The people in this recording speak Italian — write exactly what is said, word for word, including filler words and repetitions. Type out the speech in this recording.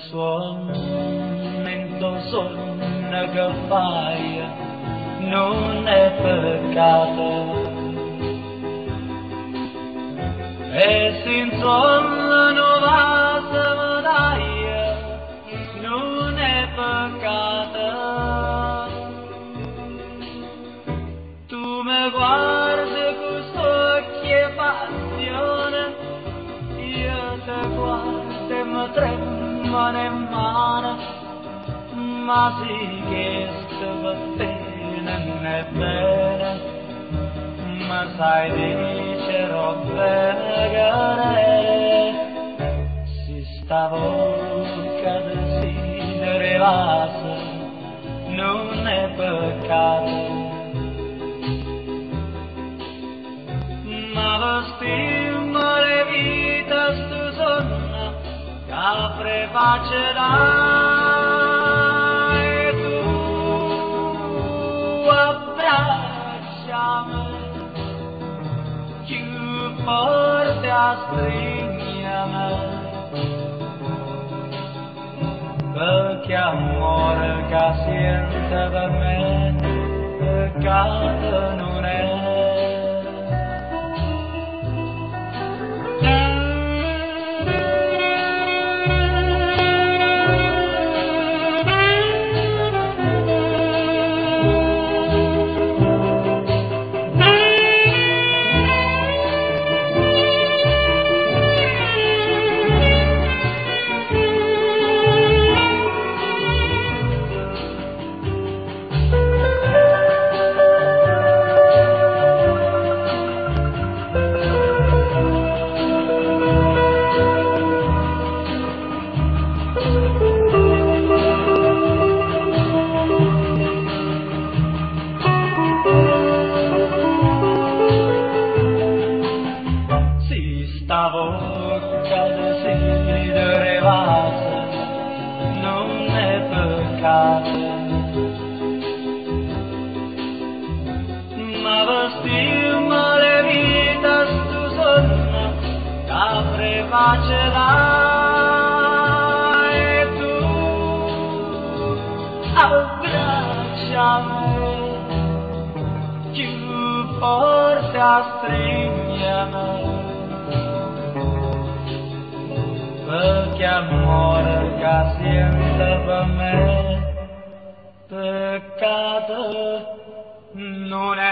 suon mento sonno che fai non è peccato e senza non va medaglia non è peccato. Tu mi guardi con occhi e passione, io ti guardo e mi tremano in mano, ma sì che sto bene, non è bene, ma sai dicerò bene che si stavo che desideravasse non è peccato. Ma vestimmo le vite stu sonno che prefacerai e tu abbracciami più forte a stringermi perché amore che sente per me peccato non è. Stavo che desideravasse non è peccato, ma vestimmo le vite stu sonno che prefacerai e tu abbracciami più forte a stringermi perché amore che sente per me peccato non è.